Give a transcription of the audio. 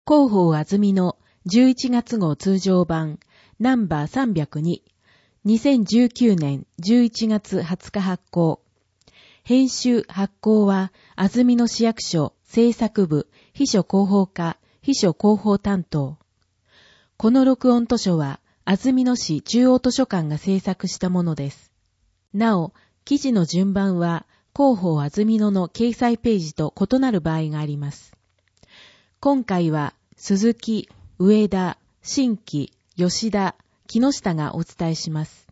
広報あずみの11月号通常版ナンバー302、2019年11月20日発行。編集発行はあずみの市役所制作部秘書広報課秘書広報担当。この録音図書はあずみの市中央図書館が制作したものです。なお、記事の順番は広報あずみの掲載ページと異なる場合があります。今回は鈴木、上田、新規、吉田、木下がお伝えします。